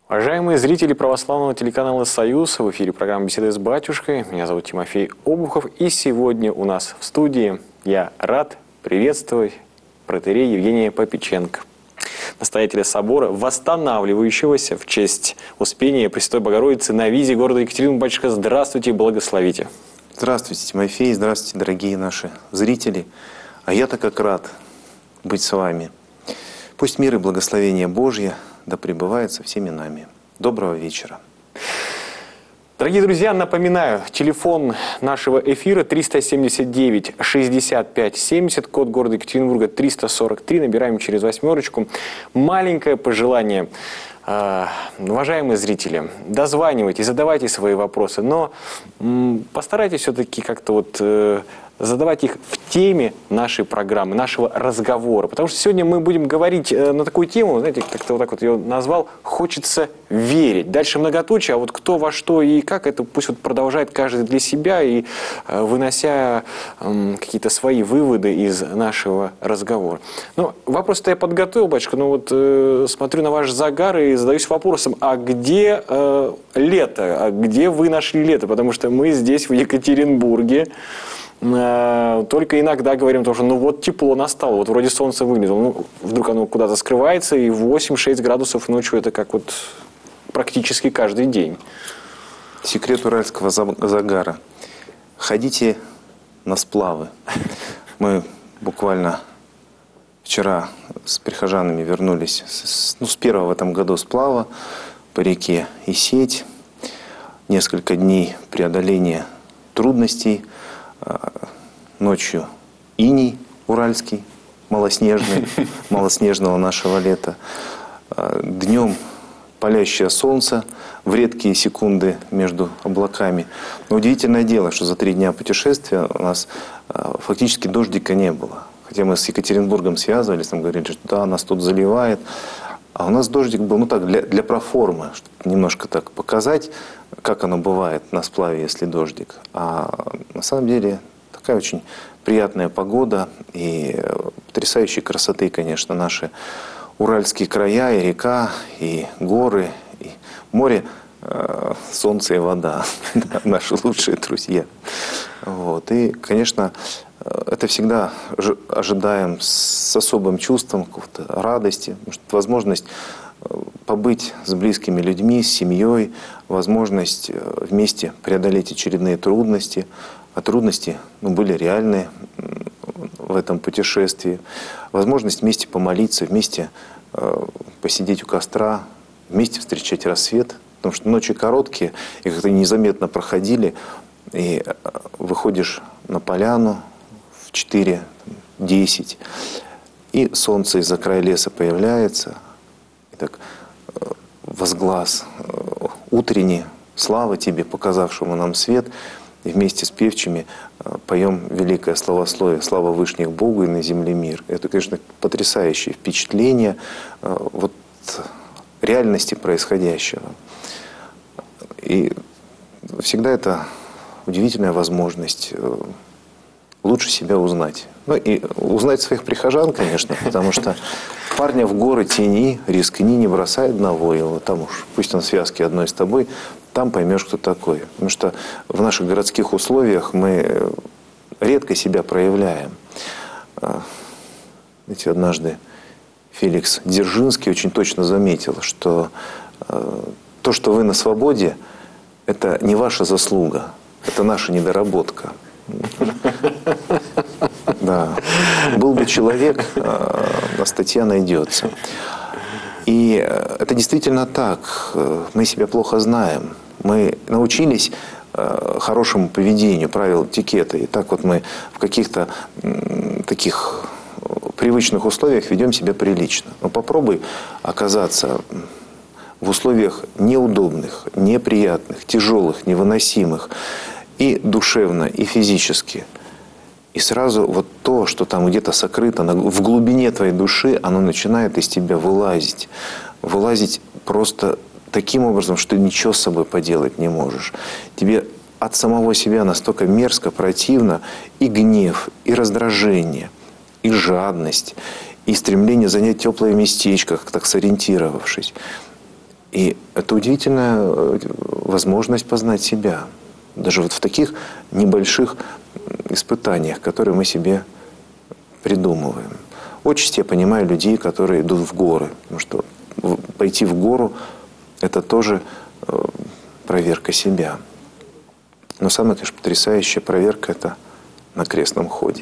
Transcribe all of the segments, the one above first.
Уважаемые зрители православного телеканала «Союз», в эфире программа «Беседы с батюшкой». Меня зовут Тимофей Обухов, и сегодня у нас в студии я рад приветствовать протоиерея Евгения Попеченко, настоятеля собора, восстанавливающегося в честь Успения Пресвятой Богородицы на визе города Екатеринбург. Батюшка, здравствуйте и благословите. Здравствуйте, Тимофей, здравствуйте, дорогие наши зрители. А я-то как рад быть с вами. Пусть мир и благословение Божье да пребывает со всеми нами. Доброго вечера. Дорогие друзья, напоминаю, телефон нашего эфира 379-65-70, код города Екатеринбурга 343, набираем через 8. Маленькое пожелание. Уважаемые зрители, дозванивайтесь, задавайте свои вопросы, но постарайтесь все-таки как-то задавать их в теме нашей программы, нашего разговора. Потому что сегодня мы будем говорить на такую тему, знаете, как-то вот так вот ее назвал, «Хочется верить». Дальше многоточие, а вот кто во что и как, это пусть вот продолжает каждый для себя, и вынося какие-то свои выводы из нашего разговора. Ну, вопрос-то я подготовил, батюшка, но вот смотрю на ваш загар и задаюсь вопросом, а где лето? А где вы нашли лето? Потому что мы здесь, в Екатеринбурге, только иногда говорим, потому что ну вот тепло настало, вот вроде солнце выглядело, ну, вдруг оно куда-то скрывается, и 8-6 градусов ночью это как вот практически каждый день. Секрет уральского загара. Ходите на сплавы. Мы буквально вчера с прихожанами вернулись с первого в этом году сплава по реке Исеть. Несколько дней преодоления трудностей. Ночью иней уральский, малоснежный, малоснежного нашего лета. Днем палящее солнце в редкие секунды между облаками. Но удивительное дело, что за 3 дня путешествия у нас фактически дождика не было. Хотя мы с Екатеринбургом связывались, нам говорили, что да, нас тут заливает. А у нас дождик был, ну так, для проформы, чтобы немножко так показать, как оно бывает на сплаве, если дождик. А на самом деле такая очень приятная погода и потрясающей красоты, конечно, наши уральские края, и река, и горы, и море, солнце и вода, наши лучшие друзья. Вот. И, конечно, это всегда ожидаем с особым чувством радости, возможность побыть с близкими людьми, с семьей, возможность вместе преодолеть очередные трудности. А трудности были реальные в этом путешествии. Возможность вместе помолиться, вместе посидеть у костра, вместе встречать рассвет. Потому что ночи короткие, и как-то незаметно проходили. И выходишь на поляну в 4-10, и солнце из-за края леса появляется. И так возглас утренний, слава тебе, показавшему нам свет. И вместе с певчими поем великое славословие, слава вышних Богу и на земле мир. Это, конечно, потрясающее впечатление вот реальности происходящего. И всегда это удивительная возможность лучше себя узнать. Ну и узнать своих прихожан, конечно, потому что парня в горы тяни, рискни, не бросай одного его. Там уж, пусть он в связке одной с тобой, там поймешь, кто такой. Потому что в наших городских условиях мы редко себя проявляем. Знаете, однажды Феликс Дзержинский очень точно заметил, что то, что вы на свободе, это не ваша заслуга, это наша недоработка. Да. Был бы человек, а статья найдется. И это действительно так. Мы себя плохо знаем. Мы научились хорошему поведению, правил этикета. И так вот мы в каких-то таких привычных условиях ведем себя прилично. Но попробуй оказаться в условиях неудобных, неприятных, тяжелых, невыносимых. И душевно, и физически. И сразу вот то, что там где-то сокрыто, в глубине твоей души, оно начинает из тебя вылазить. Вылазить просто таким образом, что ты ничего с собой поделать не можешь. Тебе от самого себя настолько мерзко, противно и гнев, и раздражение, и жадность, и стремление занять теплое местечко, так сориентировавшись. И это удивительная возможность познать себя. Даже вот в таких небольших испытаниях, которые мы себе придумываем. Отчасти я понимаю людей, которые идут в горы. Потому что пойти в гору – это тоже проверка себя. Но самая, конечно, потрясающая проверка – это на крестном ходе.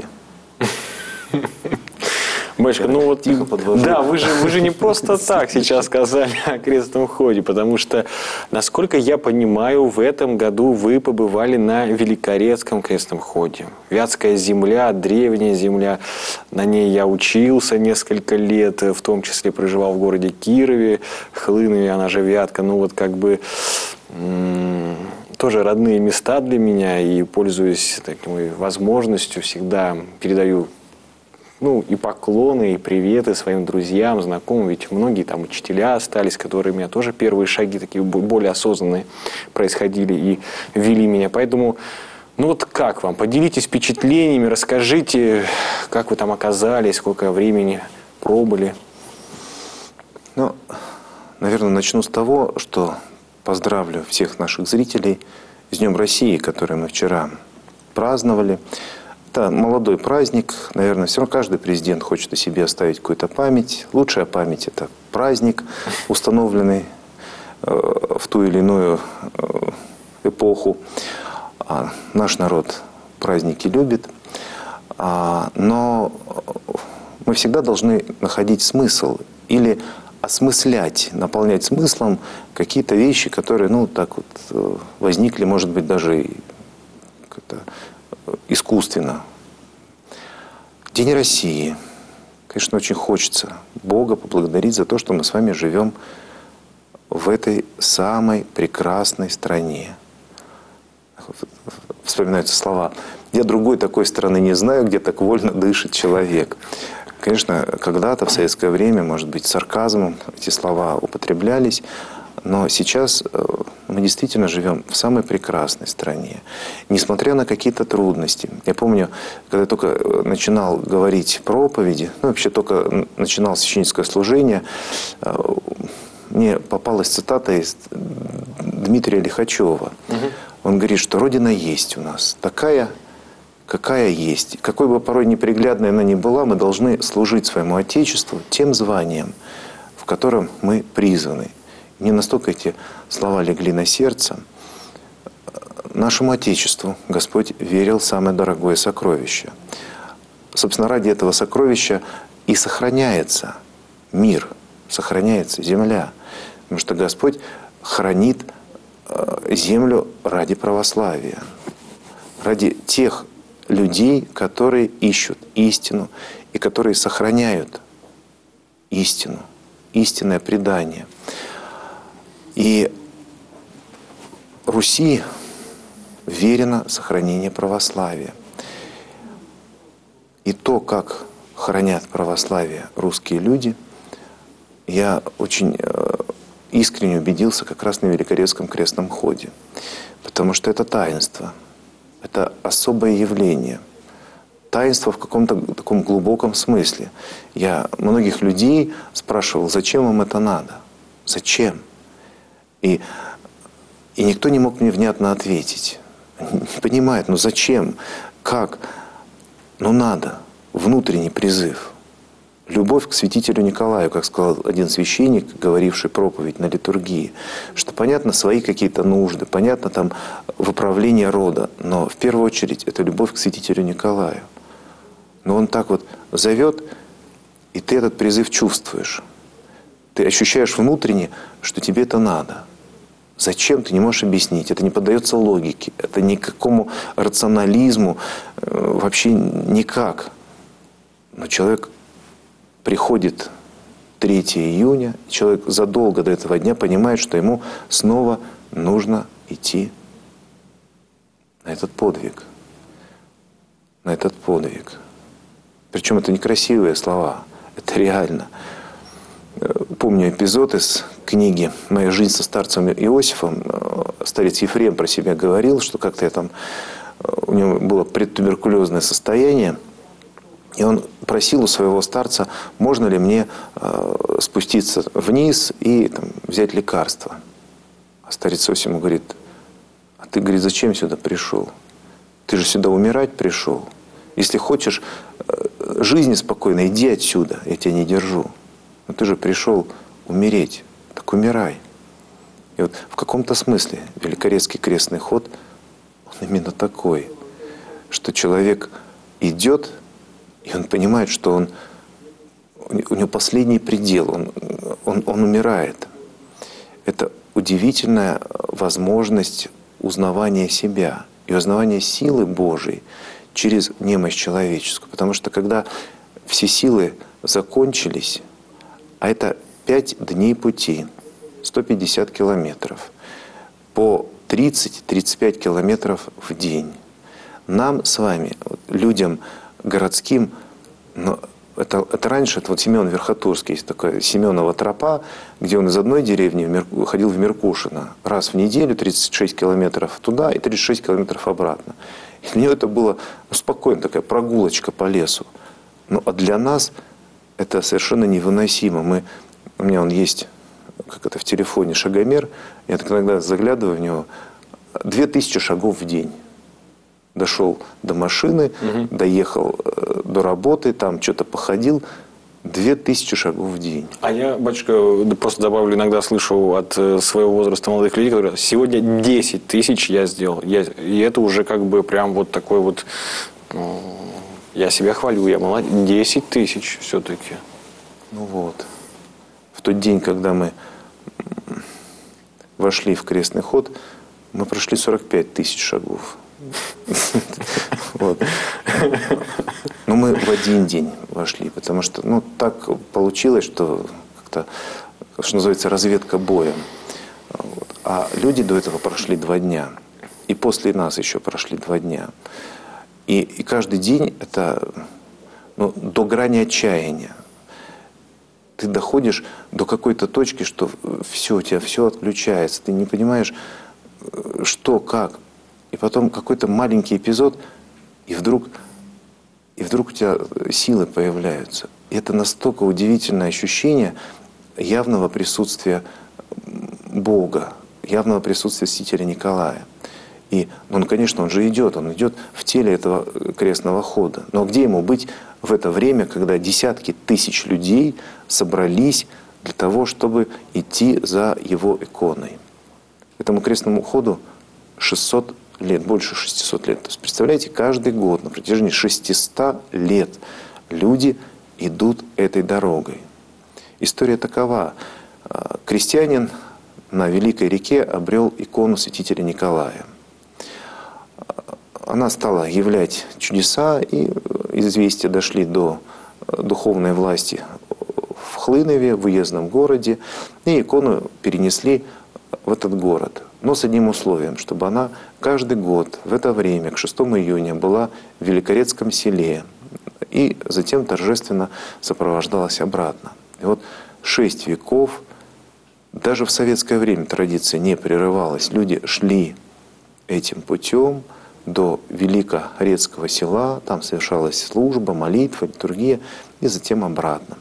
Батюшка, ну вот, да, вы же не просто так сейчас сказали о крестном ходе, потому что, насколько я понимаю, в этом году вы побывали на Великорецком крестном ходе. Вятская земля, древняя земля, на ней я учился несколько лет, в том числе проживал в городе Кирове, Хлынове, она же Вятка, ну вот как бы тоже родные места для меня, и пользуясь такой возможностью, всегда передаю и поклоны, и приветы своим друзьям, знакомым. Ведь многие там учителя остались, которые у меня тоже первые шаги такие более осознанные происходили и вели меня. Поэтому, вот как вам? Поделитесь впечатлениями, расскажите, как вы там оказались, сколько времени пробыли. Наверное, начну с того, что поздравлю всех наших зрителей с Днем России, который мы вчера праздновали. Это молодой праздник, наверное, все равно каждый президент хочет о себе оставить какую-то память. Лучшая память – это праздник, установленный в ту или иную эпоху. Наш народ праздники любит, но мы всегда должны находить смысл или осмыслять, наполнять смыслом какие-то вещи, которые, возникли, может быть, даже и как-то искусственно. День России. Конечно, очень хочется Бога поблагодарить за то, что мы с вами живем в этой самой прекрасной стране. Вспоминаются слова. Я другой такой страны не знаю, где так вольно дышит человек. Конечно, когда-то в советское время, может быть, сарказмом эти слова употреблялись, но сейчас мы действительно живем в самой прекрасной стране, несмотря на какие-то трудности. Я помню, когда я только начинал говорить проповеди, вообще только начинал священническое служение, мне попалась цитата из Дмитрия Лихачева. Он говорит, что Родина есть у нас такая, какая есть. Какой бы порой неприглядной она ни была, мы должны служить своему Отечеству тем званием, в котором мы призваны. Мне настолько эти слова легли на сердце. Нашему Отечеству Господь верил самое дорогое сокровище. Собственно, ради этого сокровища и сохраняется мир, сохраняется земля. Потому что Господь хранит землю ради православия, ради тех людей, которые ищут истину и которые сохраняют истину, истинное предание. И Руси верено сохранение православия. И то, как хранят православие русские люди, я очень искренне убедился как раз на Великорецком крестном ходе. Потому что это таинство, это особое явление. Таинство в каком-то таком глубоком смысле. Я многих людей спрашивал, зачем им это надо? Зачем? И никто не мог мне внятно ответить. Не понимает, зачем? Как? Надо. Внутренний призыв. Любовь к святителю Николаю, как сказал один священник, говоривший проповедь на литургии, что понятно свои какие-то нужды, понятно там выправление рода, но в первую очередь это любовь к святителю Николаю. Но он так вот зовет, и ты этот призыв чувствуешь. Ты ощущаешь внутренне, что тебе это надо. Зачем, ты не можешь объяснить. Это не поддается логике, это никакому рационализму, вообще никак. Но человек приходит 3 июня, человек задолго до этого дня понимает, что ему снова нужно идти на этот подвиг. На этот подвиг. Причем это не красивые слова, это реально. Помню эпизод из книги «Моя жизнь со старцем Иосифом». Старец Ефрем про себя говорил, что как-то у него было предтуберкулезное состояние. И он просил у своего старца, можно ли мне спуститься вниз и там, взять лекарство. А старец Иосиф ему говорит, а ты, говорит, зачем сюда пришел? Ты же сюда умирать пришел. Если хочешь жизни спокойной, иди отсюда, я тебя не держу. Но ты же пришел умереть, так умирай. И вот в каком-то смысле Великорецкий крестный ход, он именно такой, что человек идет, и он понимает, что у него последний предел, он умирает. Это удивительная возможность узнавания себя и узнавания силы Божией через немощь человеческую. Потому что когда все силы закончились, а это 5 дней пути, 150 километров, по 30-35 километров в день. Нам с вами, людям городским, но это раньше, это вот Семен Верхотурский, есть такая Семенова тропа, где он из одной деревни ходил в Меркушино раз в неделю, 36 километров туда и 36 километров обратно. И для него это было спокойно, такая прогулочка по лесу. Ну, а для нас это совершенно невыносимо. У меня он есть, как это в телефоне, шагомер, я так иногда заглядываю в него, 2000 шагов в день. Дошел до машины, доехал до работы, там что-то походил. 2000 шагов в день. А я, батюшка, просто добавлю, иногда слышу от своего возраста молодых людей, которые говорят, сегодня 10 тысяч я сделал. И это уже как бы прям вот такой вот, я себя хвалю, я молодец. 10 тысяч все-таки. Ну вот. В тот день, когда мы вошли в крестный ход, мы прошли 45 тысяч шагов. Вот. Но мы в один день вошли, потому что так получилось, что как-то, что называется, разведка боем. Вот. А люди до этого прошли 2 дня. И после нас еще прошли 2 дня. И каждый день это до грани отчаяния. Ты доходишь до какой-то точки, что все, у тебя все отключается. Ты не понимаешь, что, как. И потом какой-то маленький эпизод, и вдруг у тебя силы появляются. И это настолько удивительное ощущение явного присутствия Бога, явного присутствия святителя Николая. И конечно, он идет в теле этого крестного хода. Но где ему быть в это время, когда десятки тысяч людей собрались для того, чтобы идти за его иконой? Этому крестному ходу 600 лет, больше 600 лет. То есть, представляете, каждый год на протяжении 600 лет люди идут этой дорогой. История такова. Крестьянин на Великой реке обрел икону святителя Николая. Она стала являть чудеса, и известия дошли до духовной власти в Хлынове, в уездном городе, и икону перенесли в этот город. Но с одним условием, чтобы она каждый год в это время, к 6 июня, была в Великорецком селе и затем торжественно сопровождалась обратно. И вот 6 веков, даже в советское время традиция не прерывалась. Люди шли этим путем до Великорецкого села, там совершалась служба, молитва, литургия, и затем обратно.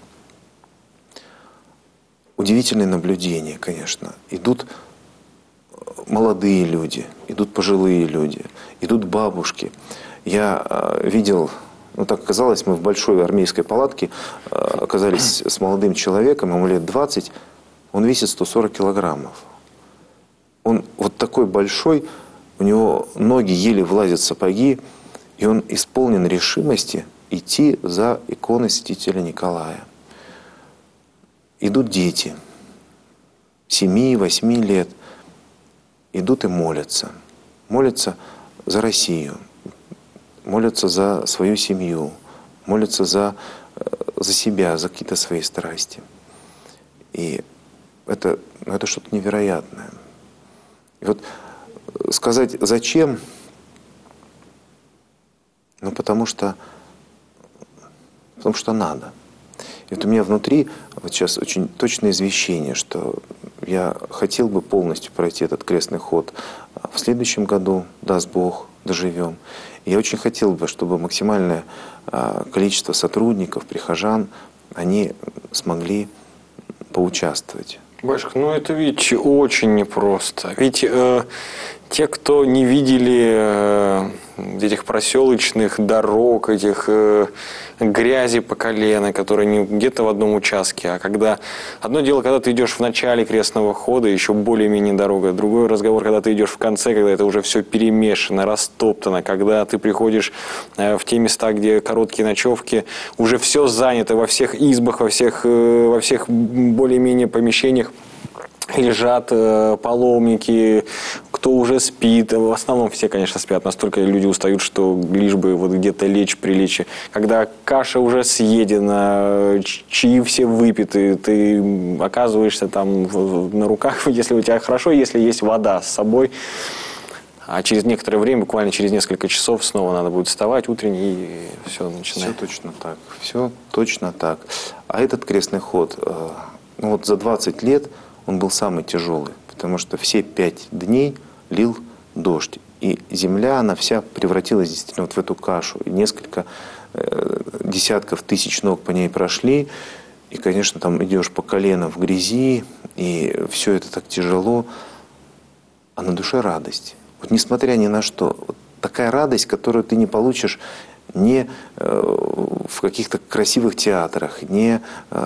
Удивительное наблюдение, конечно. Идут молодые люди, идут пожилые люди, идут бабушки. Я видел, так оказалось, мы в большой армейской палатке оказались с молодым человеком, ему лет 20, он весит 140 килограммов. Он вот такой большой, у него ноги еле влазят в сапоги, и он исполнен решимости идти за иконой святителя Николая. Идут дети 7-8 лет, идут и молятся. Молятся за Россию, молятся за свою семью, молятся за себя, за какие-то свои страсти. И это что-то невероятное. И вот сказать зачем? Потому что надо. И вот у меня внутри вот сейчас очень точное извещение, что я хотел бы полностью пройти этот крестный ход в следующем году, даст Бог, доживем. И я очень хотел бы, чтобы максимальное количество сотрудников, прихожан, они смогли поучаствовать. Батюшка, ну это ведь очень непросто. Ведь те, кто не видели этих проселочных дорог, этих грязи по колено, которые не где-то в одном участке, а когда... Одно дело, когда ты идешь в начале крестного хода, еще более-менее дорога. Другой разговор, когда ты идешь в конце, когда это уже все перемешано, растоптано. Когда ты приходишь в те места, где короткие ночевки, уже все занято во всех избах, во всех более-менее помещениях. Лежат паломники, кто уже спит. В основном все, конечно, спят. Настолько люди устают, что лишь бы вот где-то лечь, прилечь. Когда каша уже съедена, чаи все выпиты, ты оказываешься там на руках, если у тебя хорошо, если есть вода с собой. А через некоторое время, буквально через несколько часов, снова надо будет вставать утренний, и все начинает. Все точно так. Все точно так. А этот крестный ход, ну вот за 20 лет он был самый тяжелый, потому что все 5 дней лил дождь. И земля, она вся превратилась действительно вот в эту кашу. И несколько десятков тысяч ног по ней прошли. И, конечно, там идешь по колено в грязи, и все это так тяжело. А на душе радость. Вот несмотря ни на что. Вот такая радость, которую ты не получишь не в каких-то красивых театрах, не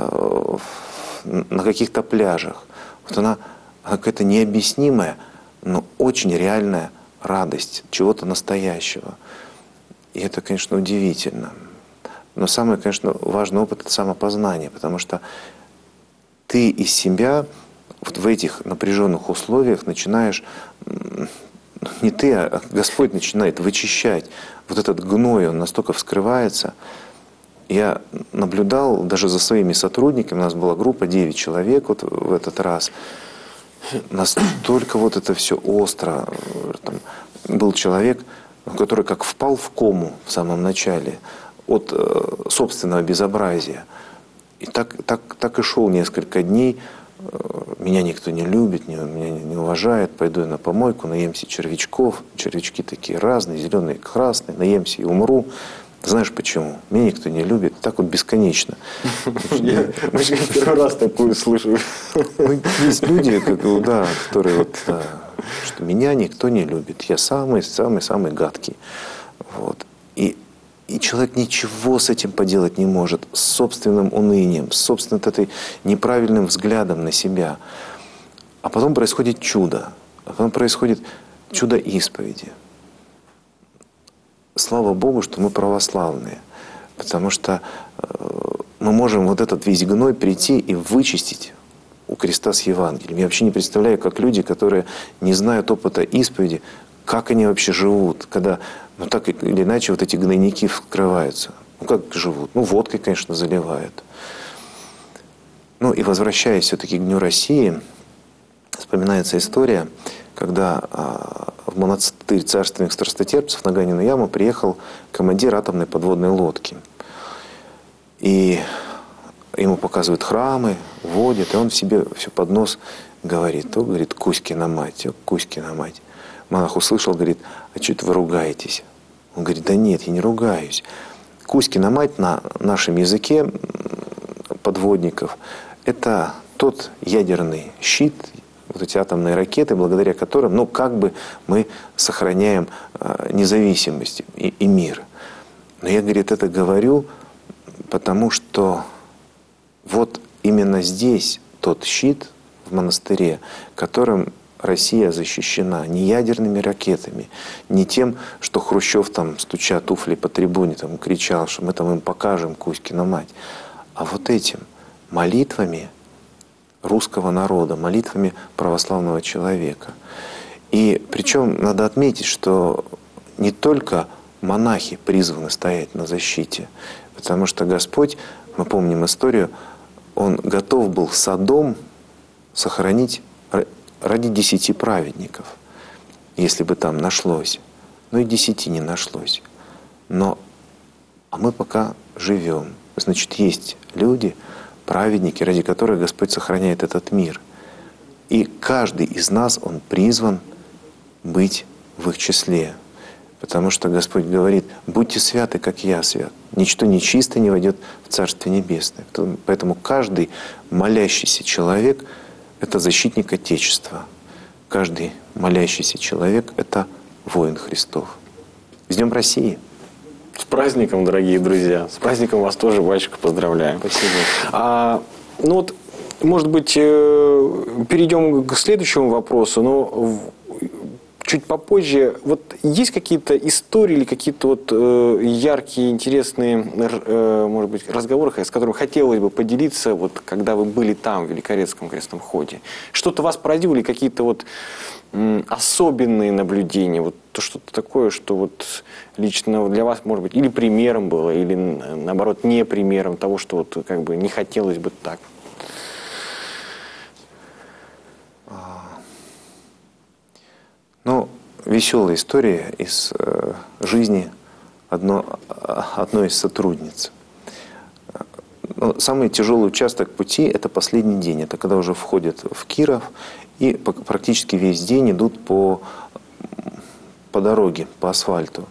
на каких-то пляжах. Вот она какая-то необъяснимая, но очень реальная радость чего-то настоящего. И это, конечно, удивительно. Но самый, конечно, важный опыт – это самопознание, потому что ты из себя вот в этих напряженных условиях начинаешь, не ты, а Господь начинает вычищать. Вот этот гной, он настолько вскрывается. Я наблюдал даже за своими сотрудниками, у нас была группа 9 человек вот в этот раз. Настолько вот это все остро. Там был человек, который как впал в кому в самом начале от собственного безобразия. И так и шел несколько дней. Меня никто не любит, меня не уважает. Пойду я на помойку, наемся червячков. Червячки такие разные, зеленые, красные. Наемся и умру. Знаешь почему? Меня никто не любит. Так вот бесконечно. Я первый раз такую слышу. Есть люди, которые вот, что меня никто не любит. Я самый гадкий. Вот. И человек ничего с этим поделать не может. С собственным унынием, с собственным этой неправильным взглядом на себя. А потом происходит чудо. А потом происходит чудо исповеди. Слава Богу, что мы православные, потому что мы можем вот этот весь гной прийти и вычистить у креста с Евангелием. Я вообще не представляю, как люди, которые не знают опыта исповеди, как они вообще живут, когда, ну так или иначе, вот эти гнойники вскрываются. Ну как живут? Ну водкой, конечно, заливают. Ну и возвращаясь все-таки к Дню России, вспоминается история, когда в монастырь царственных страстотерпцев на Ганину яму приехал командир атомной подводной лодки. И ему показывают храмы, водят, и он в себе все под нос говорит. То говорит Кузькина мать, Кузькина мать. Монах услышал, говорит, а что это вы ругаетесь? Он говорит, да нет, я не ругаюсь. Кузькина мать на нашем языке подводников – это тот ядерный щит, вот эти атомные ракеты, благодаря которым, ну, как бы мы сохраняем независимость и мир. Но я, говорит, это говорю, потому что вот именно здесь тот щит в монастыре, которым Россия защищена не ядерными ракетами, не тем, что Хрущев там, стуча туфлей по трибуне, там, кричал, что мы там им покажем Кузькину мать, а вот этим молитвами русского народа, молитвами православного человека. И причем надо отметить, что не только монахи призваны стоять на защите, потому что Господь, мы помним историю, Он готов был Содом сохранить ради 10 праведников, если бы там нашлось. Но и 10 не нашлось. А мы пока живем. Значит, есть люди, праведники, ради которых Господь сохраняет этот мир. И каждый из нас, он призван быть в их числе. Потому что Господь говорит: будьте святы, как я свят. Ничто нечисто не войдет в Царствие Небесное. Поэтому каждый молящийся человек – это защитник Отечества. Каждый молящийся человек – это воин Христов. С Днем России! С праздником, дорогие друзья! С праздником вас тоже, батюшка, поздравляем. Спасибо. Ну вот, может быть, перейдем к следующему вопросу, но чуть попозже. Вот есть какие-то истории или какие-то вот яркие, интересные, может быть, разговоры, с которыми хотелось бы поделиться, вот когда вы были там, в Великорецком крестном ходе? Что-то вас поразило или какие-то вот особенные наблюдения? Вот что-то такое, что вот лично для вас, может быть, или примером было, или наоборот не примером того, что вот как бы не хотелось бы так? Ну, веселая история из жизни одной из сотрудниц. Но самый тяжелый участок пути – это последний день. Это когда уже входят в Киров и практически весь день идут по дороге, по асфальту.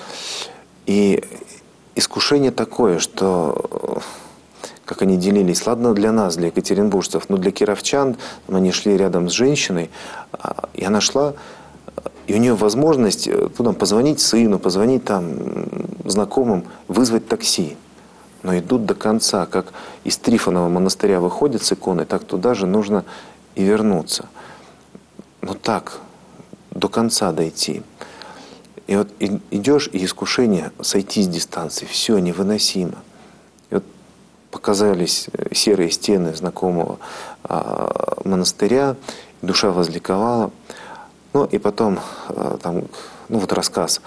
И искушение такое, что, как они делились, ладно для нас, для екатеринбуржцев, но для кировчан, они шли рядом с женщиной, и она шла, и у нее возможность позвонить сыну, позвонить там знакомым, вызвать такси. Но идут до конца, как из Трифонова монастыря выходят с иконой, так туда же нужно и вернуться. Но так, до конца дойти. И вот идешь, и искушение сойти с дистанции, все невыносимо. И вот показались серые стены знакомого монастыря, душа возликовала. Ну и потом, там, ну вот рассказ,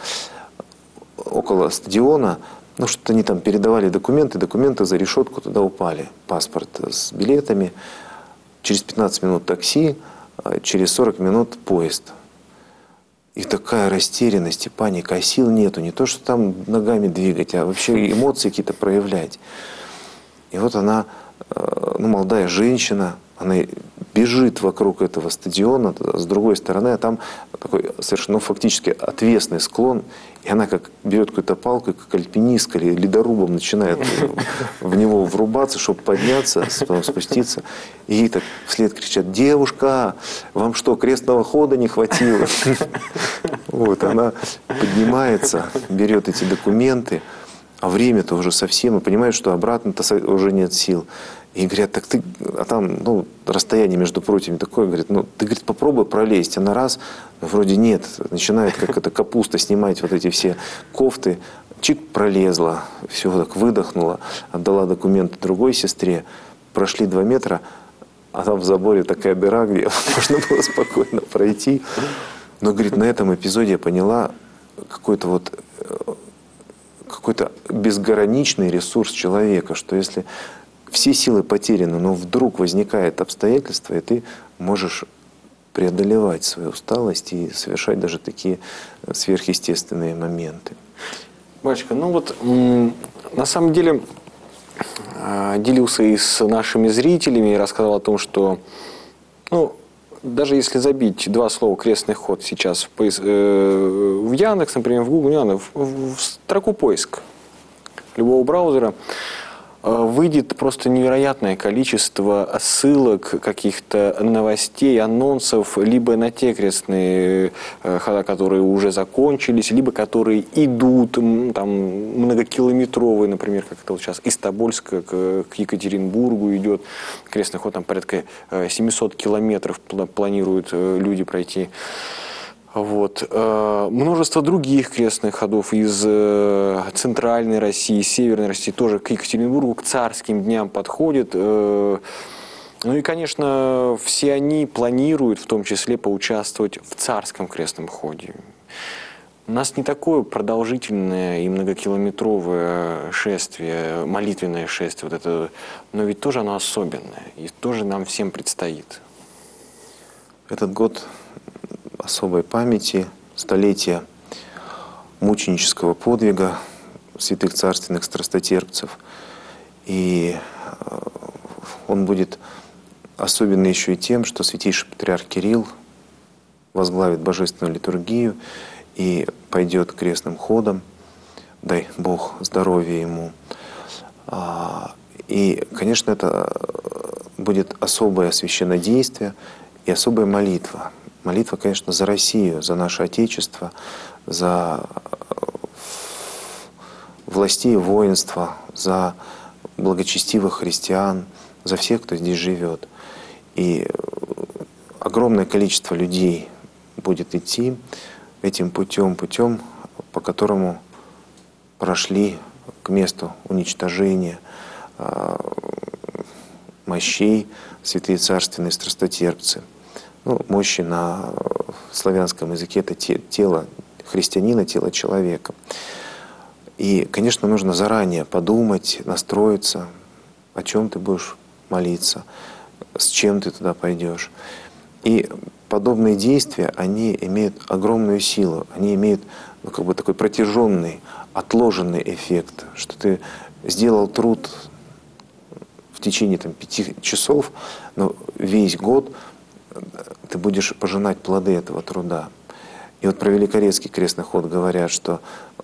около стадиона, ну что-то они там передавали документы за решетку туда упали. Паспорт с билетами, через 15 минут такси, через 40 минут поезд. И такая растерянность и паника, а сил нету, не то, что там ногами двигать, а вообще эмоции какие-то проявлять. И вот она, ну, молодая женщина, она бежит вокруг этого стадиона, с другой стороны, а там такой совершенно, ну, фактически отвесный склон, и она как берет какую-то палку, как альпинистка или ледорубом начинает в него врубаться, чтобы подняться, потом спуститься. И ей так вслед кричат: девушка, вам что, крестного хода не хватило? Вот, она поднимается, берет эти документы, а время-то уже совсем, и понимает, что обратно-то уже нет сил. И говорят: так ты, а там, ну, расстояние между прутьями такое, говорит, ну, ты, говорит, попробуй пролезть. Она раз, но вроде нет, начинает, как это капуста, снимать вот эти все кофты. Чик, пролезла, все так выдохнула, отдала документы другой сестре. Прошли 2 метра, а там в заборе такая дыра, где можно было спокойно пройти. Но, говорит, на этом эпизоде я поняла какой-то безграничный ресурс человека, что если все силы потеряны, но вдруг возникает обстоятельство, и ты можешь преодолевать свою усталость и совершать даже такие сверхъестественные моменты. Батюшка, ну вот на самом деле делился и с нашими зрителями, и рассказал о том, что, ну, даже если забить 2 слова «крестный ход» сейчас в Яндекс, например, в Google, в строку поиск любого браузера, выйдет просто невероятное количество ссылок, каких-то новостей, анонсов, либо на те крестные хода, которые уже закончились, либо которые идут, там, многокилометровые, например, как это вот сейчас из Тобольска к Екатеринбургу идет крестный ход, там порядка 700 километров планируют люди пройти. Вот. Множество других крестных ходов из центральной России, северной России тоже к Екатеринбургу, к царским дням подходят. Ну и, конечно, все они планируют в том числе поучаствовать в царском крестном ходе. У нас не такое продолжительное и многокилометровое шествие, молитвенное шествие, вот это, но ведь тоже оно особенное, и тоже нам всем предстоит. Этот год особой памяти, столетия мученического подвига святых царственных страстотерпцев. И он будет особенный еще и тем, что святейший патриарх Кирилл возглавит божественную литургию, и пойдет крестным ходом, дай Бог здоровья ему. И, конечно, это будет особое священнодействие и особая молитва. Молитва, конечно, за Россию, за наше Отечество, за властей воинства, за благочестивых христиан, за всех, кто здесь живет. И огромное количество людей будет идти этим путем, по которому прошли к месту уничтожения мощей святые царственные страстотерпцы. Ну, мощи на славянском языке — это тело христианина, тело человека. И, конечно, нужно заранее подумать, настроиться, о чем ты будешь молиться, с чем ты туда пойдешь. И подобные действия, они имеют огромную силу, они имеют как бы такой протяженный, отложенный эффект, что ты сделал труд в течение 5 часов, но весь год ты будешь пожинать плоды этого труда. И вот про Великорецкий крестный ход говорят, что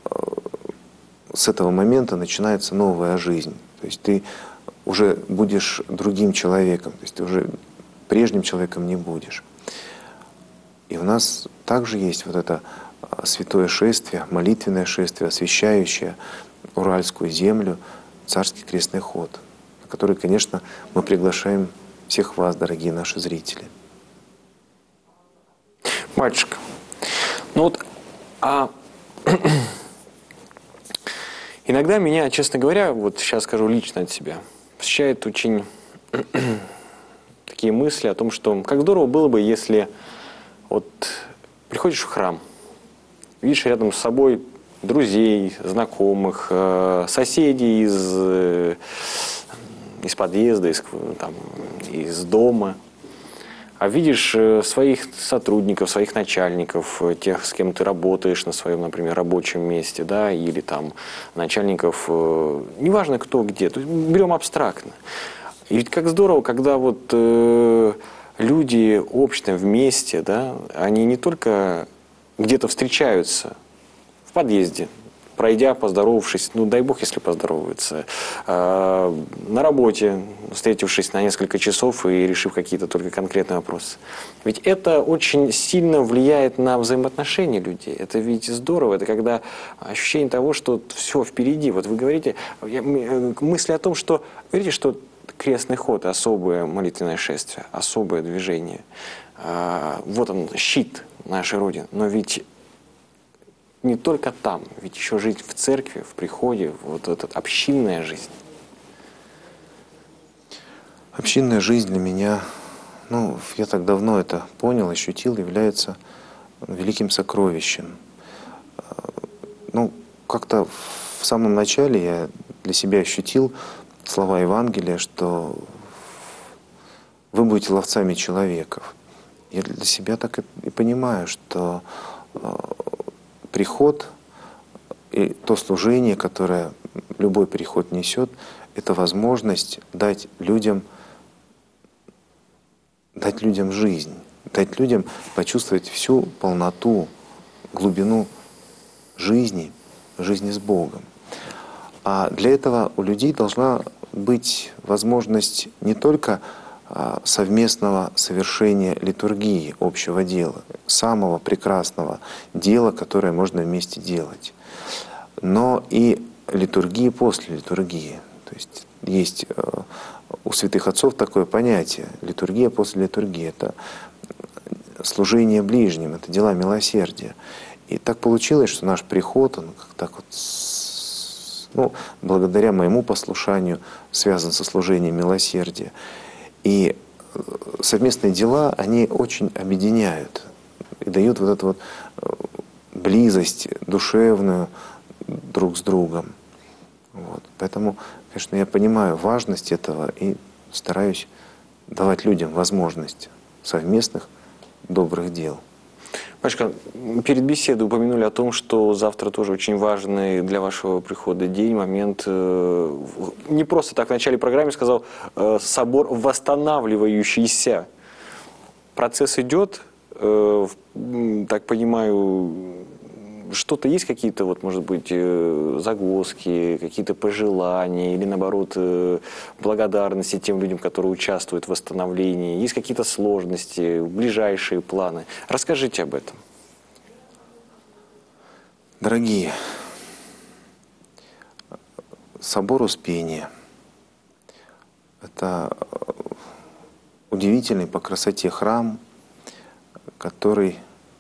с этого момента начинается новая жизнь. То есть ты уже будешь другим человеком, то есть ты уже прежним человеком не будешь. И у нас также есть вот это святое шествие, молитвенное шествие, освящающее Уральскую землю, царский крестный ход, на который, конечно, мы приглашаем всех вас, дорогие наши зрители. Батюшка, ну вот, иногда меня, честно говоря, вот сейчас скажу лично от себя, посещают очень такие мысли о том, что как здорово было бы, если вот приходишь в храм, видишь рядом с собой друзей, знакомых, соседей из подъезда, из дома, а видишь своих сотрудников, своих начальников, тех, с кем ты работаешь на своем, например, рабочем месте, да, или там начальников, неважно кто где, то есть берем абстрактно. И ведь как здорово, когда вот люди общественно вместе, да, они не только где-то встречаются в подъезде, пройдя, поздоровавшись, ну дай бог, если поздороваются, на работе, встретившись на несколько часов и решив какие-то только конкретные вопросы. Ведь это очень сильно влияет на взаимоотношения людей. Это ведь здорово, это когда ощущение того, что все впереди. Вот вы говорите, мысли о том, что, видите, что крестный ход — особое молитвенное шествие, особое движение. Вот он, щит нашей Родины. Но ведь не только там, ведь еще жить в церкви, в приходе, вот эта общинная жизнь. Общинная жизнь для меня, ну, я так давно это понял, ощутил, является великим сокровищем. Ну, как-то в самом начале я для себя ощутил слова Евангелия, что вы будете ловцами человеков. Я для себя так и понимаю, что приход и то служение, которое любой приход несет, это возможность дать людям жизнь, дать людям почувствовать всю полноту, глубину жизни с Богом. А для этого у людей должна быть возможность не только совместного совершения литургии, общего дела, самого прекрасного дела, которое можно вместе делать, но и литургии после литургии. То есть у святых отцов такое понятие — литургия после литургии. Это служение ближним, это дела милосердия. И так получилось, что наш приход, он как так вот, ну, благодаря моему послушанию, связан со служением милосердия. И совместные дела, они очень объединяют и дают вот эту вот близость душевную друг с другом. Вот. Поэтому, конечно, я понимаю важность этого и стараюсь давать людям возможность совместных добрых дел. Пашка, перед беседой упомянули о том, что завтра тоже очень важный для вашего прихода день, момент. Не просто так в начале программы сказал собор восстанавливающийся. Процесс идет, так понимаю, что-то есть, какие-то, вот, может быть, загвоздки, какие-то пожелания или, наоборот, благодарности тем людям, которые участвуют в восстановлении? Есть какие-то сложности, ближайшие планы? Расскажите об этом. Дорогие, собор Успения – это удивительный по красоте храм, который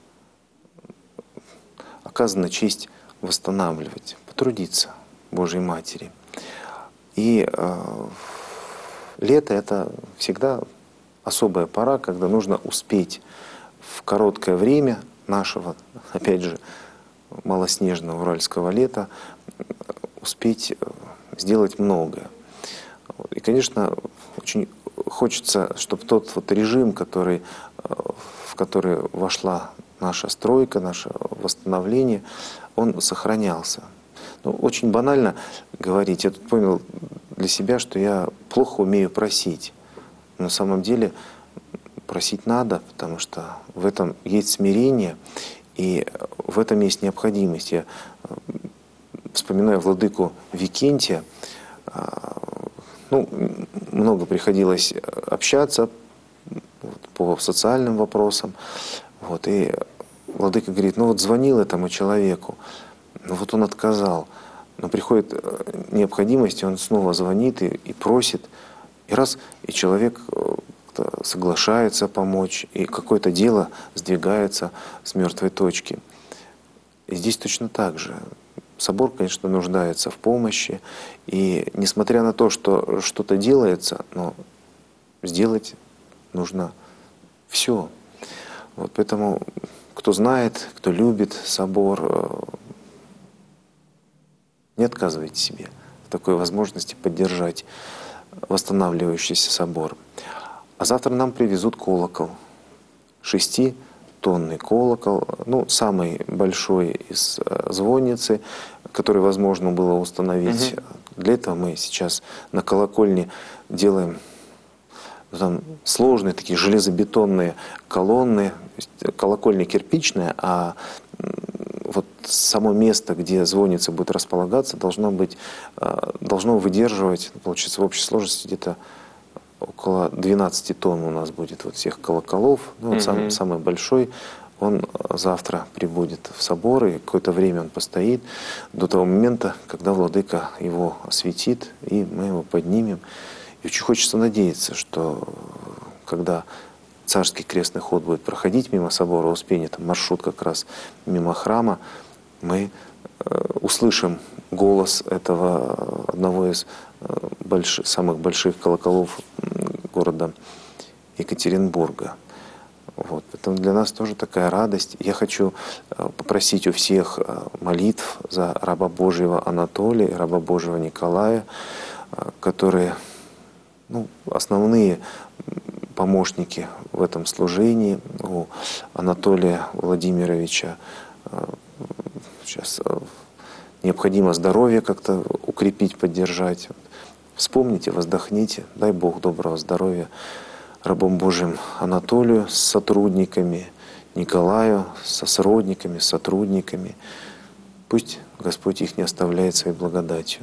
оказана честь восстанавливать, потрудиться Божьей Матери. И лето – это всегда особая пора, когда нужно успеть в короткое время нашего, опять же, малоснежного уральского лета, успеть сделать многое. И, конечно, очень хочется, чтобы тот вот режим, в который вошла наша стройка, наше восстановление, он сохранялся. Ну, очень банально говорить. Я тут понял для себя, что я плохо умею просить. Но на самом деле просить надо, потому что в этом есть смирение, и в этом есть необходимость. Я вспоминаю владыку Викентия. Ну, много приходилось общаться по социальным вопросам. Вот, и владыка говорит, ну вот звонил этому человеку, но вот он отказал. Но приходит необходимость, и он снова звонит и просит. И человек соглашается помочь, и какое-то дело сдвигается с мертвой точки. И здесь точно так же. Собор, конечно, нуждается в помощи, и несмотря на то, что что-то делается, но сделать нужно все. Вот поэтому, кто знает, кто любит собор, не отказывайте себе в такой возможности поддержать восстанавливающийся собор. А завтра нам привезут колокол, 6-тонный колокол, ну, самый большой из звонницы, который возможно было установить. Для этого мы сейчас на колокольне делаем там сложные такие железобетонные колонны. Колокольня кирпичная, а вот само место, где звонница будет располагаться, должно выдерживать, получится в общей сложности где-то около 12 тонн у нас будет вот всех колоколов. Ну, вот самый большой, он завтра прибудет в собор, и какое-то время он постоит до того момента, когда владыка его осветит, и мы его поднимем. И очень хочется надеяться, что когда царский крестный ход будет проходить мимо собора Успения, там маршрут как раз мимо храма, мы услышим голос этого одного из самых больших колоколов города Екатеринбурга. Вот. Поэтому для нас тоже такая радость. Я хочу попросить у всех молитв за раба Божьего Анатолия, раба Божьего Николая, которые основные помощники в этом служении. У Анатолия Владимировича сейчас необходимо здоровье как-то укрепить, поддержать. Вспомните, воздохните, дай Бог доброго здоровья рабом Божьим Анатолию с сотрудниками, Николаю со сродниками, сотрудниками. Пусть Господь их не оставляет своей благодатью.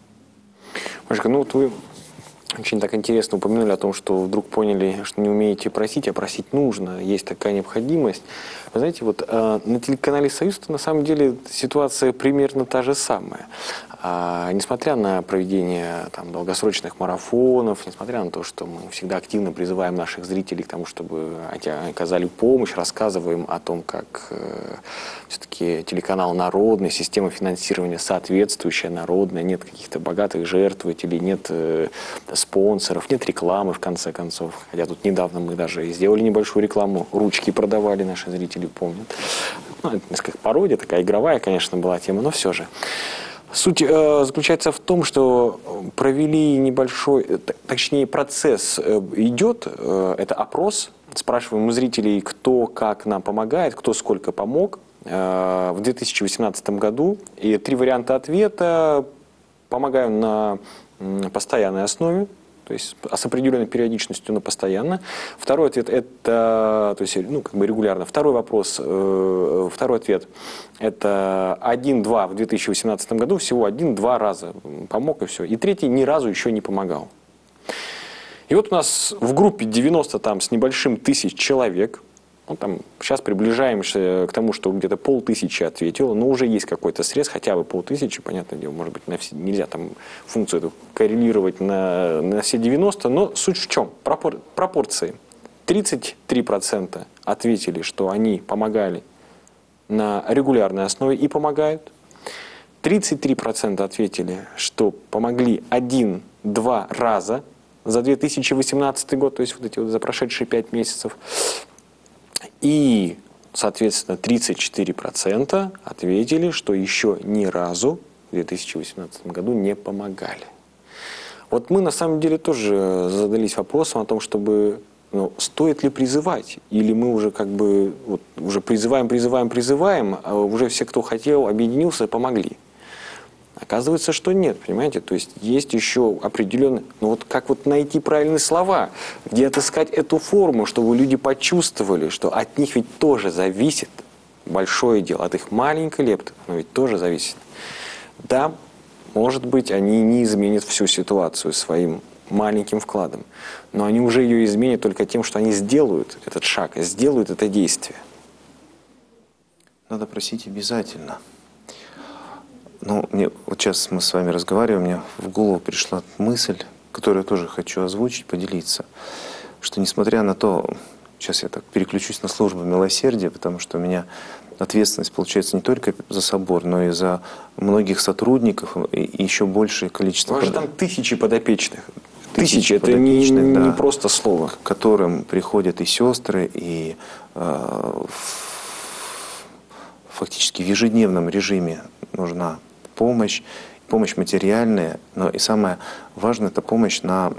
Машка, ну вот вы очень так интересно упомянули о том, что вдруг поняли, что не умеете просить, а просить нужно, есть такая необходимость. Вы знаете, вот на телеканале «Союз» на самом деле ситуация примерно та же самая. Несмотря на проведение долгосрочных марафонов, несмотря на то, что мы всегда активно призываем наших зрителей к тому, чтобы оказали помощь, рассказываем о том, как все-таки телеканал народный, система финансирования соответствующая, народная, нет каких-то богатых жертвователей, нет спонсоров, нет рекламы, в конце концов. Хотя тут недавно мы даже сделали небольшую рекламу, ручки продавали, наши зрители помнят. Ну, это несколько пародия, такая игровая, конечно, была тема, но все же. Суть заключается в том, что провели небольшой, точнее процесс идет, это опрос, спрашиваем у зрителей, кто как нам помогает, кто сколько помог в 2018 году. И 3 варианта ответа: помогаю на постоянной основе, то есть с определенной периодичностью, но постоянно. Второй ответ – это, то есть, ну, как бы регулярно. Второй ответ – это 1-2 в 2018 году, всего 1-2 раза помог и все. И третий – ни разу еще не помогал. И вот у нас в группе 90 там с небольшим тысяч человек. Ну, там, сейчас приближаемся к тому, что где-то 500 ответило, но уже есть какой-то срез, хотя бы 500, понятное дело, может быть, нельзя там функцию эту коррелировать на все 90, но суть в чем? Пропорции. 33% ответили, что они помогали на регулярной основе и помогают. 33% ответили, что помогли 1-2 раза за 2018 год, то есть вот эти вот за прошедшие 5 месяцев. И, соответственно, 34% ответили, что еще ни разу в 2018 году не помогали. Вот мы на самом деле тоже задались вопросом о том, чтобы, ну, стоит ли призывать, или мы уже как бы вот, уже призываем, а уже все, кто хотел, объединился и помогли. Оказывается, что нет, понимаете, то есть есть еще определенные, ну вот как вот найти правильные слова, где отыскать эту форму, чтобы люди почувствовали, что от них ведь тоже зависит большое дело, от их маленькой лепты, но ведь тоже зависит. Да, может быть, они не изменят всю ситуацию своим маленьким вкладом, но они уже ее изменят только тем, что они сделают этот шаг, сделают это действие. Надо просить обязательно. Ну, мне, вот сейчас мы с вами разговариваем, мне в голову пришла мысль, которую я тоже хочу озвучить, поделиться, что несмотря на то, сейчас я так переключусь на службу милосердия, потому что у меня ответственность получается не только за собор, но и за многих сотрудников и еще большее количество... У вас же там тысячи подопечных. Тысячи, это не просто слово. К которым приходят и сестры, и фактически в ежедневном режиме нужна помощь материальная, но и самое важное — это помощь на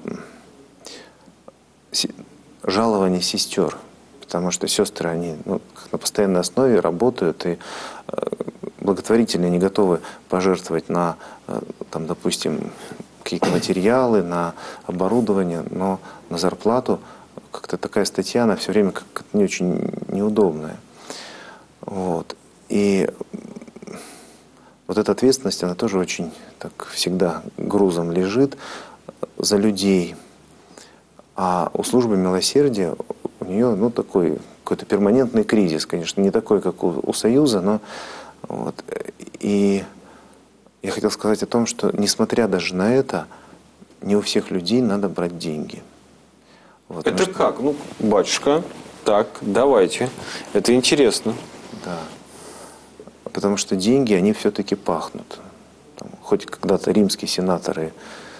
жалование сестер, потому что сестры, они на постоянной основе работают, и благотворители не готовы пожертвовать на, там, допустим, какие-то материалы, на оборудование, но на зарплату как-то такая статья, она все время как-то не очень неудобная. Вот. И вот эта ответственность, она тоже очень так всегда грузом лежит за людей. А у службы милосердия у нее такой какой-то перманентный кризис, конечно, не такой, как у Союза, но вот. И я хотел сказать о том, что несмотря даже на это, не у всех людей надо брать деньги. Вот, это как? Ну, батюшка, так, давайте. Это интересно. Да. Потому что деньги, они все-таки пахнут. Хоть когда-то римские сенаторы,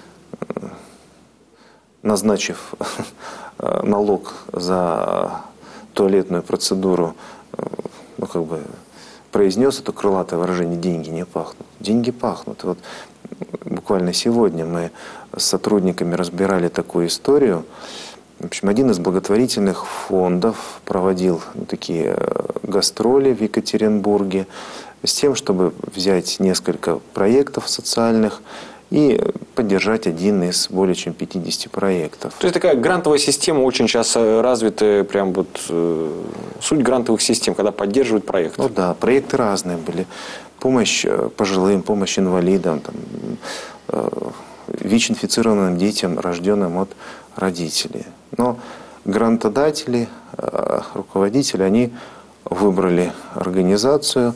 назначив налог за туалетную процедуру, произнес это крылатое выражение: деньги не пахнут. Деньги пахнут. Вот буквально сегодня мы с сотрудниками разбирали такую историю. В общем, один из благотворительных фондов проводил такие гастроли в Екатеринбурге с тем, чтобы взять несколько проектов социальных и поддержать один из более чем 50 проектов. То есть такая грантовая система очень сейчас развита, прям вот суть грантовых систем, когда поддерживают проекты. Ну да, проекты разные были. Помощь пожилым, помощь инвалидам, ВИЧ-инфицированным детям, рожденным от родителей. Но грантодатели, руководители, они выбрали организацию,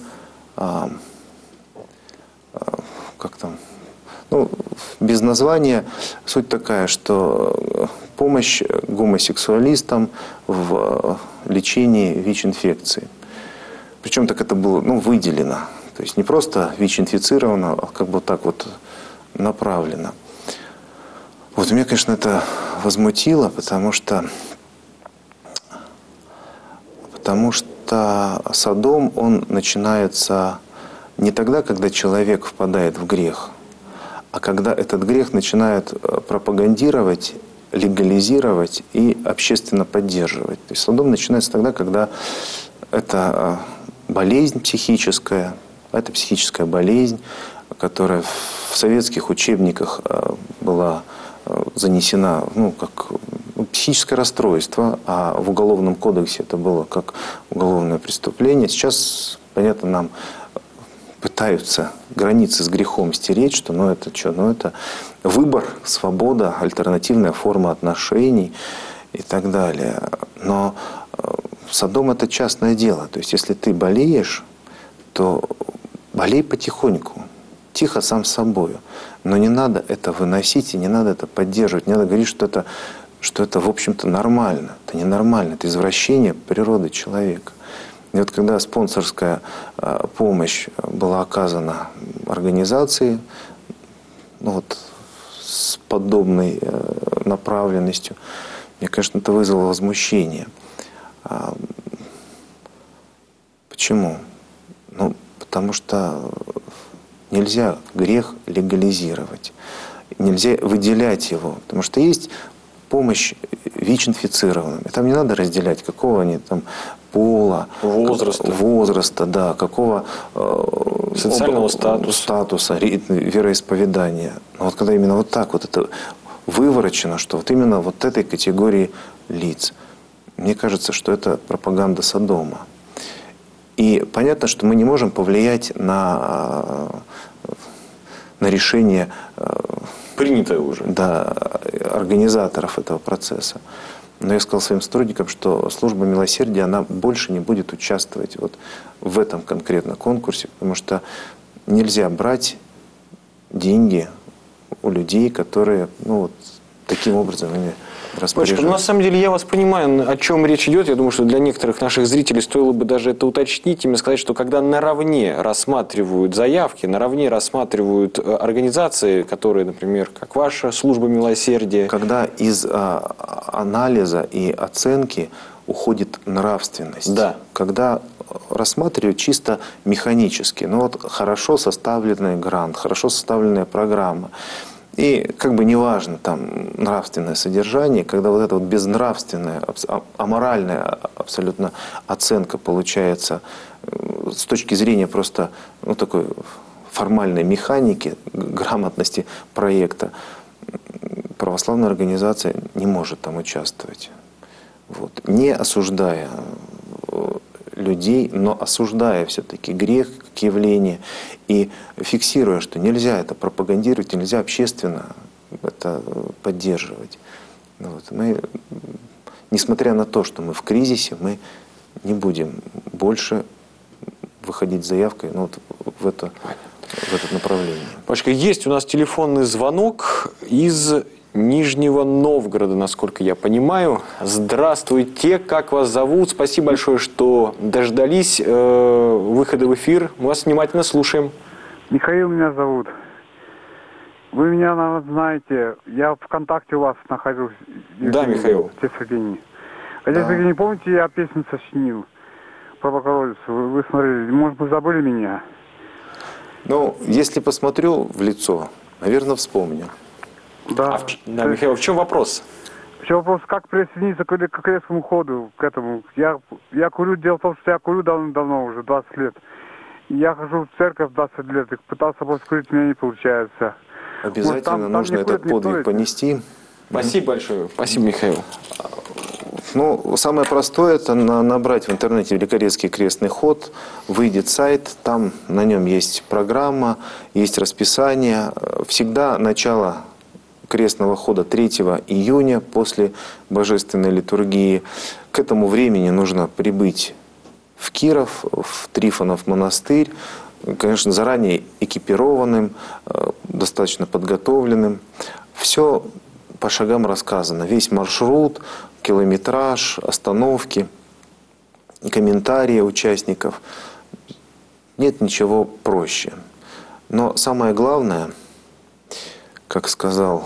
без названия. Суть такая, что помощь гомосексуалистам в лечении ВИЧ-инфекции. Причем так это было выделено. То есть не просто ВИЧ-инфицировано, а как бы так вот направлено. Вот меня, конечно, это возмутило, потому что Содом, он начинается не тогда, когда человек впадает в грех, а когда этот грех начинают пропагандировать, легализировать и общественно поддерживать. То есть Содом начинается тогда, когда это болезнь психическая, это психическая болезнь, которая в советских учебниках была занесена, ну, как психическое расстройство, а в Уголовном кодексе это было как уголовное преступление. Сейчас, понятно, нам пытаются границы с грехом стереть, что ну это что, ну это выбор, свобода, альтернативная форма отношений и так далее. Но Содом это частное дело. То есть если ты болеешь, то болей потихоньку, тихо сам с собою. Но не надо это выносить и не надо это поддерживать. Не надо говорить, что это в общем-то нормально. Это ненормально, это извращение природы человека. И вот когда спонсорская помощь была оказана организации, ну вот, с подобной направленностью, мне, конечно, это вызвало возмущение. Почему? Ну, потому что нельзя грех легализировать, нельзя выделять его, потому что есть помощь ВИЧ-инфицированным. И там не надо разделять, какого они там пола, возраста, да, какого социального статуса, вероисповедания. Но вот когда именно вот так вот это выворочено, что вот именно вот этой категории лиц, мне кажется, что это пропаганда Содома. И понятно, что мы не можем повлиять на решение принятое уже. Да, организаторов этого процесса. Но я сказал своим сотрудникам, что служба милосердия, она больше не будет участвовать вот в этом конкретно конкурсе, потому что нельзя брать деньги у людей, которые ну, вот, таким образом ими распоряжаются. Ну, на самом деле я вас понимаю, о чем речь идет. Я думаю, что для некоторых наших зрителей стоило бы даже это уточнить, именно сказать, что когда наравне рассматривают заявки, наравне рассматривают организации, которые, например, как ваша служба милосердия. Когда из анализа и оценки уходит нравственность. Да. Когда рассматривают чисто механически. Ну вот хорошо составленный грант, хорошо составленная программа. И как бы неважно там нравственное содержание, когда вот эта вот безнравственная, аморальная абсолютно оценка получается с точки зрения просто ну, такой формальной механики, грамотности проекта, православная организация не может там участвовать. Вот. Не осуждая людей, но осуждая все-таки грех как явление и фиксируя, что нельзя это пропагандировать, нельзя общественно это поддерживать. Вот. Мы, несмотря на то, что мы в кризисе, мы не будем больше выходить с заявкой ну, вот в это направление. Пашка, есть у нас телефонный звонок из Нижнего Новгорода, насколько я понимаю. Здравствуйте, как вас зовут? Спасибо большое, что дождались выхода в эфир. Мы вас внимательно слушаем. Михаил меня зовут. Вы меня, наверное, знаете. Я ВКонтакте у вас нахожусь. Да, Михаил. Отец Евгений. Отец Евгений, помните, я песню сочинил про Богородицу? Вы смотрели, может, вы забыли меня? Ну, если посмотрю в лицо, наверное, вспомню. Да. Да, Михаил, в чем вопрос? Еще вопрос, как присоединиться к крестному ходу, к этому? Я курю, дело в том, что я курю давно уже, 20 лет. Я хожу в церковь 20 лет, и пытался поскурить, у меня не получается. Обязательно может, там нужно не этот подвиг понести. Спасибо большое. Спасибо, Михаил. Ну, самое простое – это набрать в интернете «Великорецкий крестный ход», выйдет сайт, там на нем есть программа, есть расписание. Всегда начало крестного хода 3 июня после божественной литургии. К этому времени нужно прибыть в Киров, в Трифонов монастырь, конечно, заранее экипированным, достаточно подготовленным. Все по шагам рассказано. Весь маршрут, километраж, остановки, комментарии участников. Нет ничего проще. Но самое главное, как сказал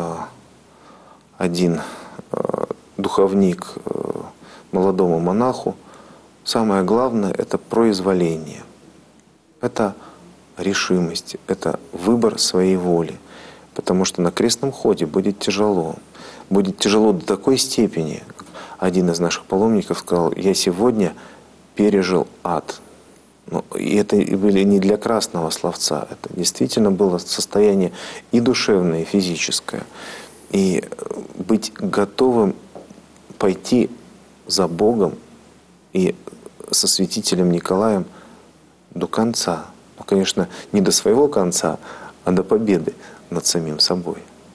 один духовник молодому монаху, самое главное – это произволение. Это решимость, это выбор своей воли. Потому что на крестном ходе будет тяжело. Будет тяжело до такой степени, как один из наших паломников сказал: «Я сегодня пережил ад». Ну, и это были не для красного словца, это действительно было состояние и душевное, и физическое. и быть готовым пойти за Богом и со святителем Николаем до конца. Ну, конечно, не до своего конца, а до победы над самим собой.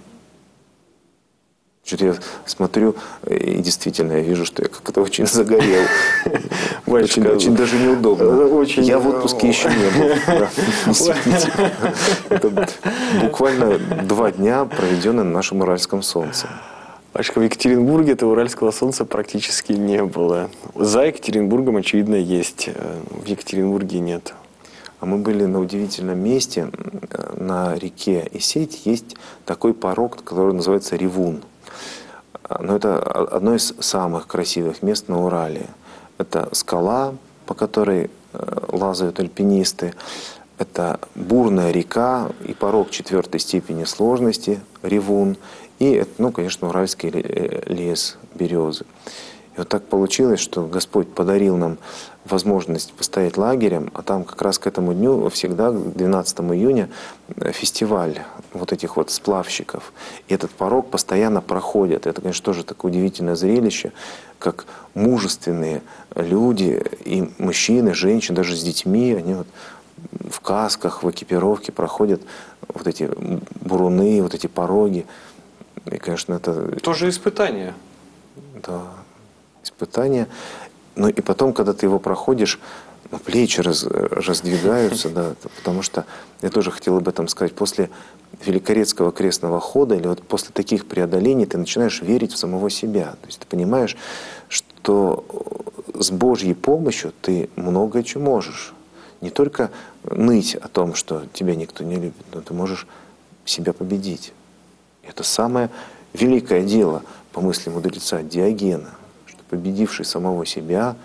Что-то я смотрю, и действительно я вижу, что я как-то очень загорел. Очень даже неудобно. Я в отпуске еще не был. Да, не светите. Это буквально 2 дня, проведенные на нашем уральском солнце. Батюшка, в Екатеринбурге этого уральского солнца практически не было. За Екатеринбургом, очевидно, есть. В Екатеринбурге нет. А мы были на удивительном месте. На реке Исеть есть такой порог, который называется Ревун. Но это одно из самых красивых мест на Урале. Это скала, по которой лазают альпинисты. Это бурная река и порог 4-й степени сложности, Ревун. И, ну, конечно, уральский лес, березы. И вот так получилось, что Господь подарил нам возможность постоять лагерем, а там как раз к этому дню всегда, 12 июня, фестиваль вот этих вот сплавщиков. И этот порог постоянно проходит. Это, конечно, тоже такое удивительное зрелище, как мужественные люди, и мужчины, женщины, даже с детьми, они вот в касках, в экипировке проходят вот эти буруны, вот эти пороги. И, конечно, это... Тоже испытание. Да, испытание. Ну и потом, когда ты его проходишь, плечи раздвигаются, да, потому что я тоже хотел об этом сказать. После Великорецкого крестного хода или вот после таких преодолений ты начинаешь верить в самого себя. То есть ты понимаешь, что с Божьей помощью ты многое чего можешь. Не только ныть о том, что тебя никто не любит, но ты можешь себя победить. Это самое великое дело, по мысли мудреца Диогена, что победивший самого себя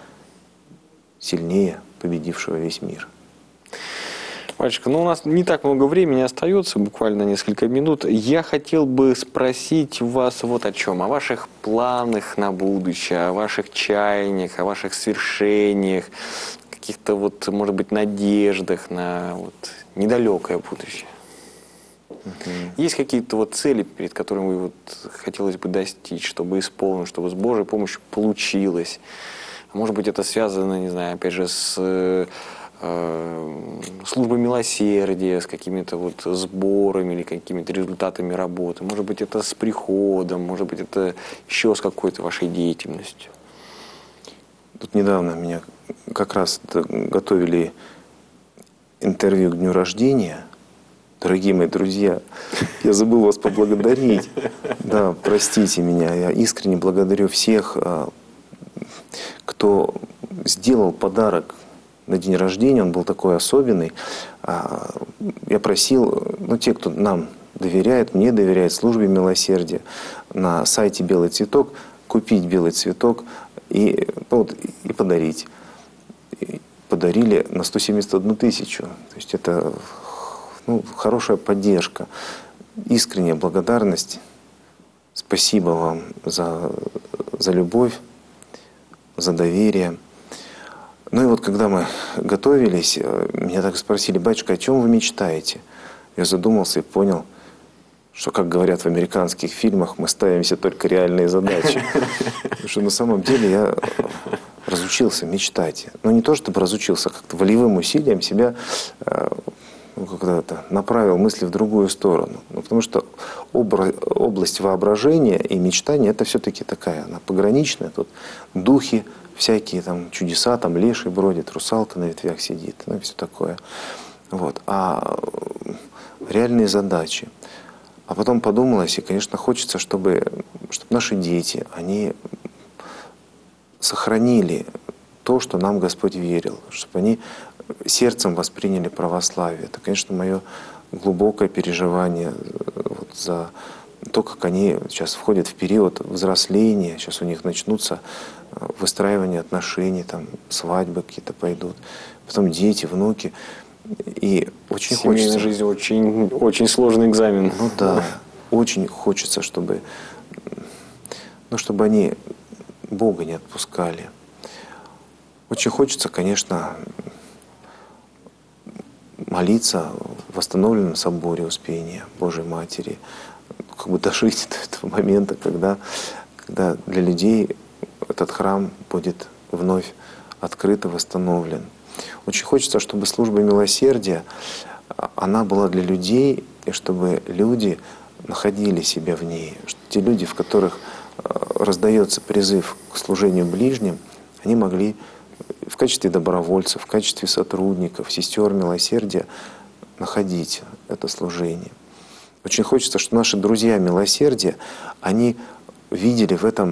сильнее победившего весь мир. Батюшка, ну у нас не так много времени остается, буквально несколько минут. Я хотел бы спросить вас вот о чем. О ваших планах на будущее, о ваших чаяниях, о ваших свершениях, каких-то вот, может быть, надеждах на вот недалекое будущее. Есть какие-то вот цели, перед которыми вы вот хотелось бы достичь, чтобы исполнить, чтобы с Божьей помощью получилось? Может быть, это связано, не знаю, опять же, с службой милосердия, с какими-то вот сборами или какими-то результатами работы. Может быть, это с приходом, может быть, это еще с какой-то вашей деятельностью. Тут недавно меня как раз готовили интервью к дню рождения. Дорогие мои друзья, я забыл вас поблагодарить. Да, простите меня. Я искренне благодарю всех, кто сделал подарок на день рождения. Он был такой особенный. Я просил, ну, те, кто нам доверяет, мне доверяет, службе милосердия, на сайте «Белый цветок» купить белый цветок и, ну, вот, и подарить. И подарили на 171 тысячу. То есть это... Ну, хорошая поддержка, искренняя благодарность. Спасибо вам за любовь, за доверие. Ну и вот когда мы готовились, меня так спросили: батюшка, о чем вы мечтаете? Я задумался и понял, что, как говорят в американских фильмах, мы ставим себе только реальные задачи. Потому что на самом деле я разучился мечтать. Но не то, чтобы разучился, как-то волевым усилием себя... когда-то направил мысли в другую сторону. Ну, потому что область воображения и мечтания — это все-таки такая, она пограничная. Тут духи всякие, там чудеса, там леший бродит, русалка на ветвях сидит, ну и все такое. Вот. А реальные задачи. А потом подумалось, и, конечно, хочется, чтобы наши дети, они сохранили то, что нам Господь верил, чтобы они сердцем восприняли православие. Это, конечно, мое глубокое переживание вот за то, как они сейчас входят в период взросления, сейчас у них начнутся выстраивание отношений, там, свадьбы какие-то пойдут, потом дети, внуки. И очень Семейная хочется... жизнь очень, очень сложный экзамен. Ну да, очень хочется, чтобы они Бога не отпускали. Очень хочется, конечно, молиться в восстановленном соборе Успения Божией Матери. как бы дожить до этого момента, когда для людей этот храм будет вновь открыт и восстановлен. Очень хочется, чтобы служба милосердия, она была для людей, и чтобы люди находили себя в ней. Что те люди, в которых раздается призыв к служению ближним, они могли в качестве добровольцев, в качестве сотрудников, сестер милосердия находить это служение. Очень хочется, чтобы наши друзья милосердия, они видели в этом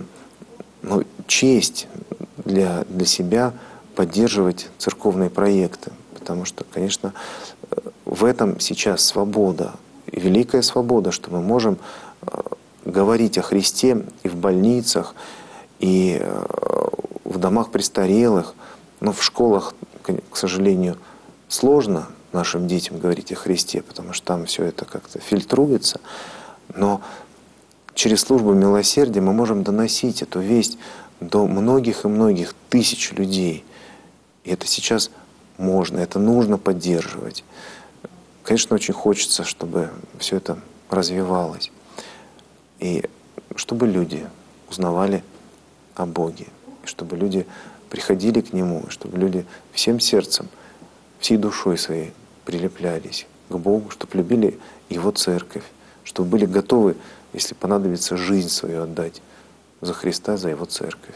честь для себя поддерживать церковные проекты. Потому что, конечно, в этом сейчас свобода, и великая свобода, что мы можем говорить о Христе и в больницах, и в домах престарелых. Но в школах, к сожалению, сложно нашим детям говорить о Христе, потому что там все это как-то фильтруется. Но через службу милосердия мы можем доносить эту весть до многих и многих тысяч людей. И это сейчас можно, это нужно поддерживать. Конечно, очень хочется, чтобы все это развивалось. И чтобы люди узнавали о Боге, и чтобы люди приходили к Нему, и чтобы люди всем сердцем, всей душой своей прилеплялись к Богу, чтобы любили Его церковь, чтобы были готовы, если понадобится, жизнь свою отдать за Христа, за Его церковь.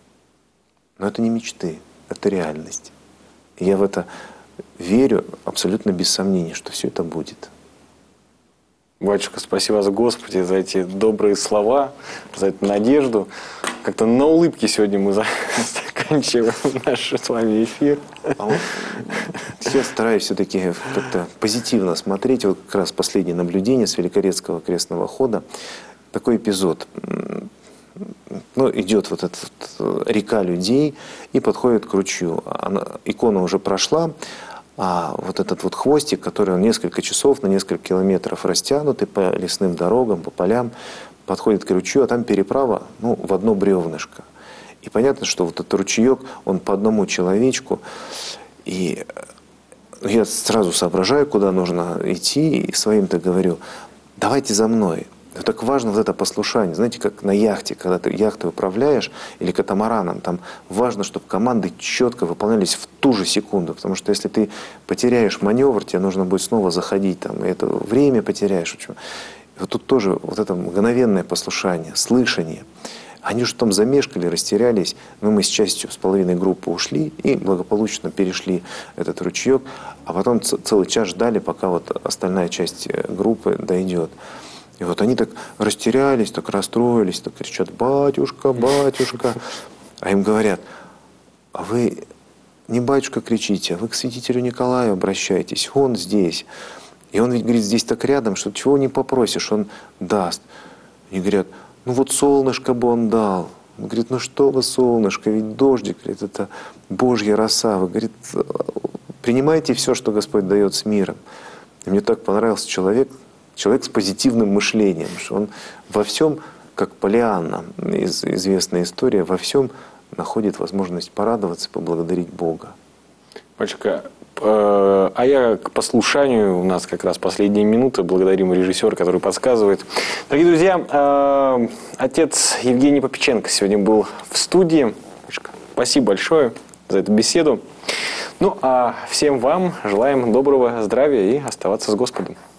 Но это не мечты, это реальность. И я в это верю абсолютно без сомнений, что все это будет. Батюшка, спасибо вас, Господи, за эти добрые слова, за эту надежду. Как-то на улыбке сегодня мы заканчиваем наш с вами эфир. Сейчас стараюсь все-таки как-то позитивно смотреть. Вот как раз последнее наблюдение с Великорецкого крестного хода. Такой эпизод. Идет вот эта река людей и подходит к ручью. Икона уже прошла, а вот этот вот хвостик, который несколько часов, на несколько километров растянутый по лесным дорогам, по полям, подходит к ручью, а там переправа в одно бревнышко. И понятно, что вот этот ручеек, он по одному человечку. И я сразу соображаю, куда нужно идти, и своим-то говорю: давайте за мной. Но так важно вот это послушание. Знаете, как на яхте, когда ты яхтой управляешь, или катамараном, там важно, чтобы команды четко выполнялись в ту же секунду. Потому что если ты потеряешь маневр, тебе нужно будет снова заходить, и это время потеряешь. И вот тут тоже вот это мгновенное послушание, слышание. Они же там замешкали, растерялись, но мы с частью, с половиной группы ушли и благополучно перешли этот ручеек, а потом целый час ждали, пока вот остальная часть группы дойдет. И вот они так растерялись, так расстроились, так кричат: «Батюшка, батюшка!» А им говорят: а вы не батюшка кричите, а вы к святителю Николаю обращайтесь, он здесь. И он ведь, говорит, здесь так рядом, что чего не попросишь, он даст. И говорят: вот солнышко бы он дал. Он говорит: что вы, солнышко, ведь дождик, говорит, это Божья роса. Вы, говорит, принимайте все, что Господь дает с миром. И мне так понравился человек с позитивным мышлением, что он во всем, как Полианна, известная история, во всем находит возможность порадоваться, поблагодарить Бога. Батюшка, а я к послушанию, у нас как раз последние минуты, благодарим режиссера, который подсказывает. Дорогие друзья, отец Евгений Попеченко сегодня был в студии. Батюшка, спасибо большое за эту беседу. А всем вам желаем доброго здравия и оставаться с Господом.